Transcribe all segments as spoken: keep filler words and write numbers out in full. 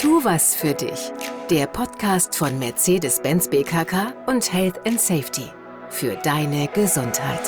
Tu was für dich. Der Podcast von Mercedes-Benz B K K und Health and Safety. Für deine Gesundheit.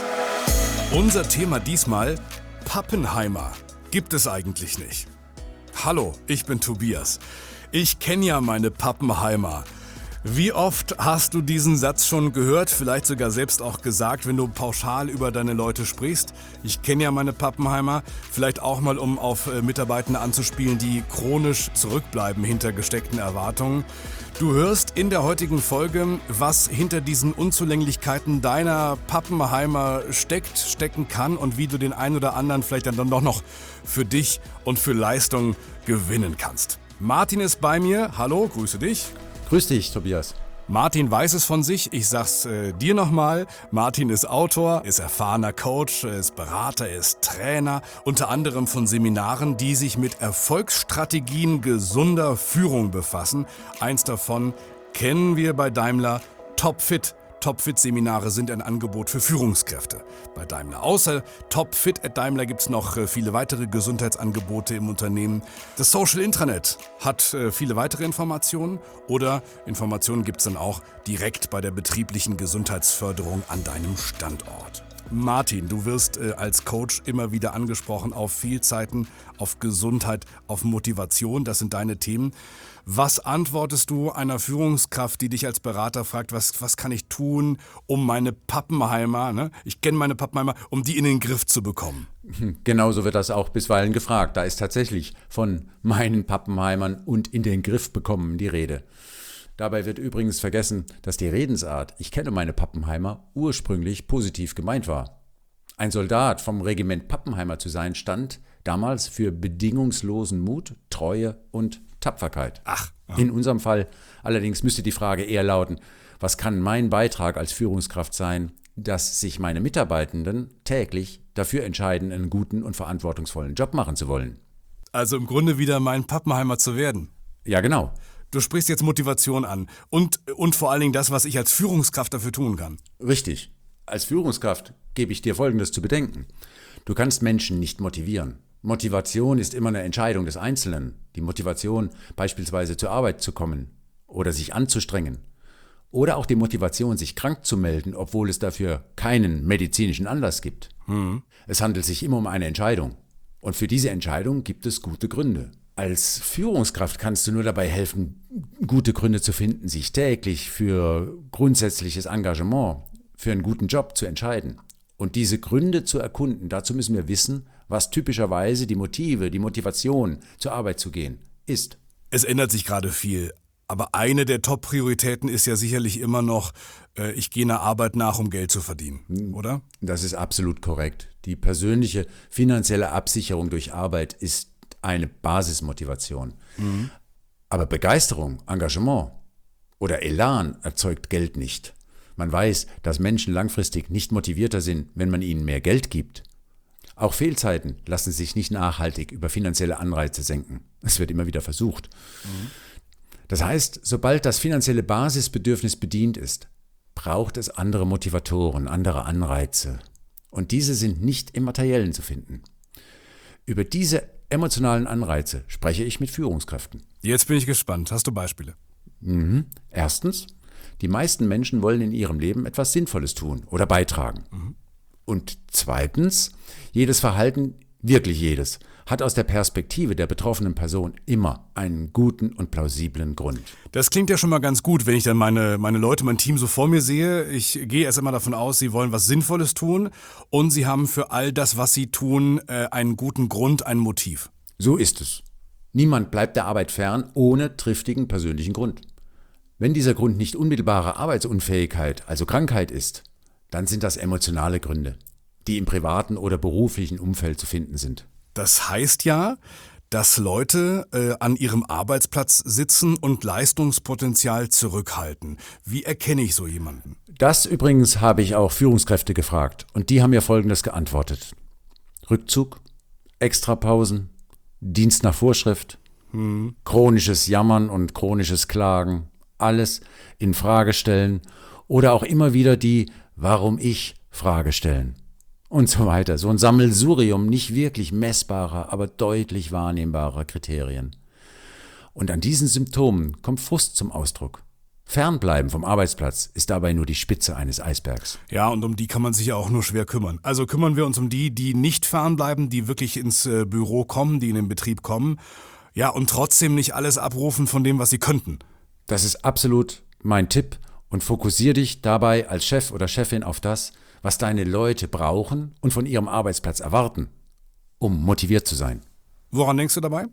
Unser Thema diesmal: Pappenheimer. Gibt es eigentlich nicht. Hallo, ich bin Tobias. Ich kenne ja meine Pappenheimer. Wie oft hast du diesen Satz schon gehört, vielleicht sogar selbst auch gesagt, wenn du pauschal über deine Leute sprichst? Ich kenne ja meine Pappenheimer, vielleicht auch mal, um auf äh, Mitarbeitende anzuspielen, die chronisch zurückbleiben hinter gesteckten Erwartungen. Du hörst in der heutigen Folge, was hinter diesen Unzulänglichkeiten deiner Pappenheimer steckt, stecken kann und wie du den einen oder anderen vielleicht dann doch noch für dich und für Leistung gewinnen kannst. Martin ist bei mir. Hallo, grüße dich. Grüß dich, Tobias. Martin weiß es von sich, ich sag's äh, dir nochmal. Martin ist Autor, ist erfahrener Coach, ist Berater, ist Trainer, unter anderem von Seminaren, die sich mit Erfolgsstrategien gesunder Führung befassen. Eins davon kennen wir bei Daimler, Topfit. Topfit-Seminare sind ein Angebot für Führungskräfte bei Daimler. Außer Topfit at Daimler gibt es noch viele weitere Gesundheitsangebote im Unternehmen. Das Social Intranet hat viele weitere Informationen oder Informationen gibt es dann auch direkt bei der betrieblichen Gesundheitsförderung an deinem Standort. Martin, du wirst äh, als Coach immer wieder angesprochen auf Fehlzeiten, auf Gesundheit, auf Motivation. Das sind deine Themen. Was antwortest du einer Führungskraft, die dich als Berater fragt, was, was kann ich tun, um meine Pappenheimer, ne? ich kenne meine Pappenheimer, um die in den Griff zu bekommen? Genauso wird das auch bisweilen gefragt. Da ist tatsächlich von meinen Pappenheimern und in den Griff bekommen die Rede. Dabei wird übrigens vergessen, dass die Redensart „Ich kenne meine Pappenheimer" ursprünglich positiv gemeint war. Ein Soldat vom Regiment Pappenheimer zu sein, stand damals für bedingungslosen Mut, Treue und Tapferkeit. Ach. Ja. In unserem Fall allerdings müsste die Frage eher lauten: Was kann mein Beitrag als Führungskraft sein, dass sich meine Mitarbeitenden täglich dafür entscheiden, einen guten und verantwortungsvollen Job machen zu wollen? Also im Grunde wieder mein Pappenheimer zu werden. Ja, genau. Du sprichst jetzt Motivation an und, und vor allen Dingen das, was ich als Führungskraft dafür tun kann. Richtig. Als Führungskraft gebe ich dir Folgendes zu bedenken. Du kannst Menschen nicht motivieren. Motivation ist immer eine Entscheidung des Einzelnen. Die Motivation, beispielsweise zur Arbeit zu kommen oder sich anzustrengen. Oder auch die Motivation, sich krank zu melden, obwohl es dafür keinen medizinischen Anlass gibt. Mhm. Es handelt sich immer um eine Entscheidung. Und für diese Entscheidung gibt es gute Gründe. Als Führungskraft kannst du nur dabei helfen, gute Gründe zu finden, sich täglich für grundsätzliches Engagement, für einen guten Job zu entscheiden. Und diese Gründe zu erkunden, dazu müssen wir wissen, was typischerweise die Motive, die Motivation, zur Arbeit zu gehen, ist. Es ändert sich gerade viel, aber eine der Top-Prioritäten ist ja sicherlich immer noch, äh, ich gehe einer Arbeit nach, um Geld zu verdienen, oder? Das ist absolut korrekt. Die persönliche finanzielle Absicherung durch Arbeit ist eine Basismotivation. Mhm. Aber Begeisterung, Engagement oder Elan erzeugt Geld nicht. Man weiß, dass Menschen langfristig nicht motivierter sind, wenn man ihnen mehr Geld gibt. Auch Fehlzeiten lassen sich nicht nachhaltig über finanzielle Anreize senken. Es wird immer wieder versucht. Mhm. Das heißt, sobald das finanzielle Basisbedürfnis bedient ist, braucht es andere Motivatoren, andere Anreize. Und diese sind nicht im Materiellen zu finden. Über diese emotionalen Anreize spreche ich mit Führungskräften. Jetzt bin ich gespannt. Hast du Beispiele? Mhm. Erstens, die meisten Menschen wollen in ihrem Leben etwas Sinnvolles tun oder beitragen. Mhm. Und zweitens, jedes Verhalten, wirklich jedes, hat aus der Perspektive der betroffenen Person immer einen guten und plausiblen Grund. Das klingt ja schon mal ganz gut, wenn ich dann meine, meine Leute, mein Team so vor mir sehe. Ich gehe erst einmal davon aus, sie wollen was Sinnvolles tun und sie haben für all das, was sie tun, äh, einen guten Grund, ein Motiv. So ist es. Niemand bleibt der Arbeit fern ohne triftigen persönlichen Grund. Wenn dieser Grund nicht unmittelbare Arbeitsunfähigkeit, also Krankheit ist, dann sind das emotionale Gründe, die im privaten oder beruflichen Umfeld zu finden sind. Das heißt ja, dass Leute äh, an ihrem Arbeitsplatz sitzen und Leistungspotenzial zurückhalten. Wie erkenne ich so jemanden? Das übrigens habe ich auch Führungskräfte gefragt und die haben mir Folgendes geantwortet: Rückzug, Extrapausen, Dienst nach Vorschrift, Hm. chronisches Jammern und chronisches Klagen, alles in Frage stellen oder auch immer wieder die „Warum ich?" Frage stellen. Und so weiter. So ein Sammelsurium nicht wirklich messbarer, aber deutlich wahrnehmbarer Kriterien. Und an diesen Symptomen kommt Frust zum Ausdruck. Fernbleiben vom Arbeitsplatz ist dabei nur die Spitze eines Eisbergs. Ja, und um die kann man sich ja auch nur schwer kümmern. Also kümmern wir uns um die, die nicht fernbleiben, die wirklich ins äh, Büro kommen, die in den Betrieb kommen. Ja, und trotzdem nicht alles abrufen von dem, was sie könnten. Das ist absolut mein Tipp und fokussier dich dabei als Chef oder Chefin auf das, was deine Leute brauchen und von ihrem Arbeitsplatz erwarten, um motiviert zu sein. Woran denkst du dabei?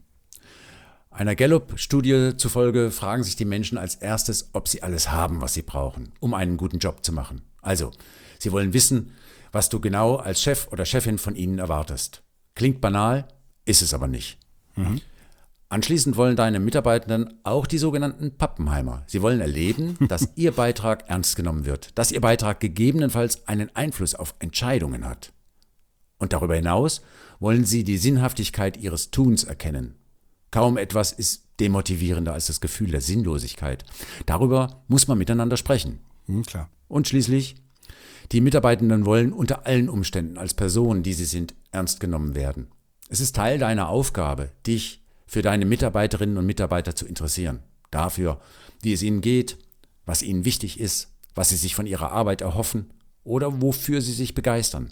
Einer Gallup-Studie zufolge fragen sich die Menschen als erstes, ob sie alles haben, was sie brauchen, um einen guten Job zu machen. Also, sie wollen wissen, was du genau als Chef oder Chefin von ihnen erwartest. Klingt banal, ist es aber nicht. Mhm. Anschließend wollen deine Mitarbeitenden auch die sogenannten Pappenheimer. Sie wollen erleben, dass ihr Beitrag ernst genommen wird, dass ihr Beitrag gegebenenfalls einen Einfluss auf Entscheidungen hat. Und darüber hinaus wollen sie die Sinnhaftigkeit ihres Tuns erkennen. Kaum etwas ist demotivierender als das Gefühl der Sinnlosigkeit. Darüber muss man miteinander sprechen. Hm, klar. Und schließlich, die Mitarbeitenden wollen unter allen Umständen als Personen, die sie sind, ernst genommen werden. Es ist Teil deiner Aufgabe, dich für deine Mitarbeiterinnen und Mitarbeiter zu interessieren. Dafür, wie es ihnen geht, was ihnen wichtig ist, was sie sich von ihrer Arbeit erhoffen oder wofür sie sich begeistern.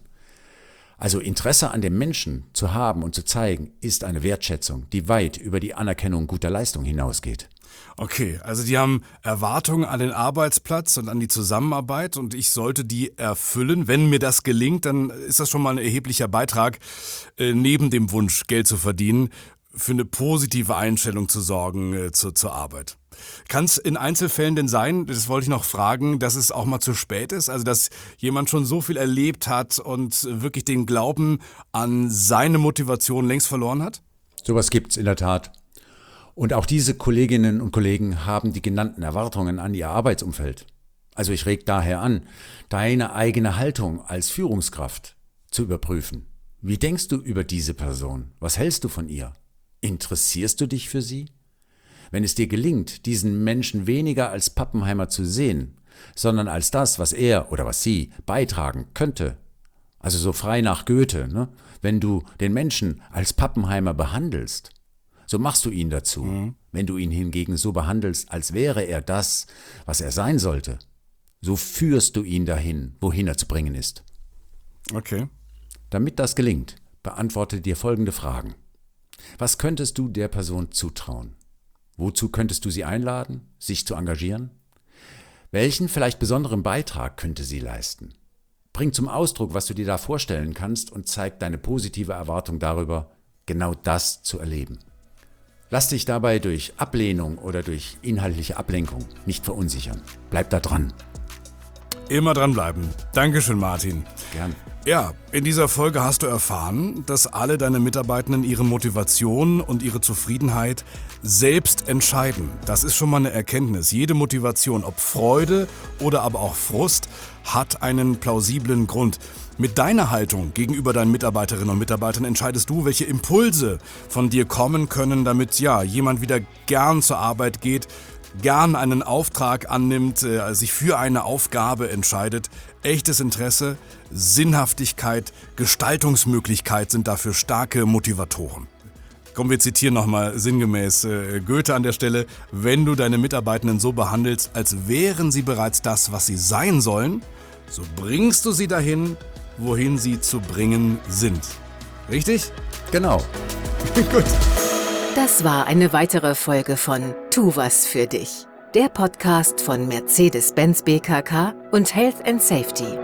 Also Interesse an dem Menschen zu haben und zu zeigen, ist eine Wertschätzung, die weit über die Anerkennung guter Leistung hinausgeht. Okay, also die haben Erwartungen an den Arbeitsplatz und an die Zusammenarbeit und ich sollte die erfüllen. Wenn mir das gelingt, dann ist das schon mal ein erheblicher Beitrag, äh, neben dem Wunsch, Geld zu verdienen, für eine positive Einstellung zu sorgen äh, zur, zur Arbeit. Kann es in Einzelfällen denn sein, das wollte ich noch fragen, dass es auch mal zu spät ist? Also dass jemand schon so viel erlebt hat und wirklich den Glauben an seine Motivation längst verloren hat? Sowas gibt's in der Tat. Und auch diese Kolleginnen und Kollegen haben die genannten Erwartungen an ihr Arbeitsumfeld. Also ich reg daher an, deine eigene Haltung als Führungskraft zu überprüfen. Wie denkst du über diese Person? Was hältst du von ihr? Interessierst du dich für sie? Wenn es dir gelingt, diesen Menschen weniger als Pappenheimer zu sehen, sondern als das, was er oder was sie beitragen könnte, also so frei nach Goethe, ne? Wenn du den Menschen als Pappenheimer behandelst, so machst du ihn dazu. Mhm. Wenn du ihn hingegen so behandelst, als wäre er das, was er sein sollte, so führst du ihn dahin, wohin er zu bringen ist. Okay. Damit das gelingt, beantworte dir folgende Fragen. Was könntest du der Person zutrauen? Wozu könntest du sie einladen, sich zu engagieren? Welchen vielleicht besonderen Beitrag könnte sie leisten? Bring zum Ausdruck, was du dir da vorstellen kannst und zeig deine positive Erwartung darüber, genau das zu erleben. Lass dich dabei durch Ablehnung oder durch inhaltliche Ablenkung nicht verunsichern. Bleib da dran. Immer dranbleiben. Dankeschön, Martin. Gern. Ja, in dieser Folge hast du erfahren, dass alle deine Mitarbeitenden ihre Motivation und ihre Zufriedenheit selbst entscheiden. Das ist schon mal eine Erkenntnis. Jede Motivation, ob Freude oder aber auch Frust, hat einen plausiblen Grund. Mit deiner Haltung gegenüber deinen Mitarbeiterinnen und Mitarbeitern entscheidest du, welche Impulse von dir kommen können, damit ja jemand wieder gern zur Arbeit geht, gern einen Auftrag annimmt, äh, sich für eine Aufgabe entscheidet. Echtes Interesse, Sinnhaftigkeit, Gestaltungsmöglichkeit sind dafür starke Motivatoren. Komm, wir zitieren nochmal sinngemäß äh, Goethe an der Stelle. Wenn du deine Mitarbeitenden so behandelst, als wären sie bereits das, was sie sein sollen, so bringst du sie dahin, wohin sie zu bringen sind. Richtig? Genau. Gut. Das war eine weitere Folge von Tu was für dich, der Podcast von Mercedes-Benz B K K und Health and Safety.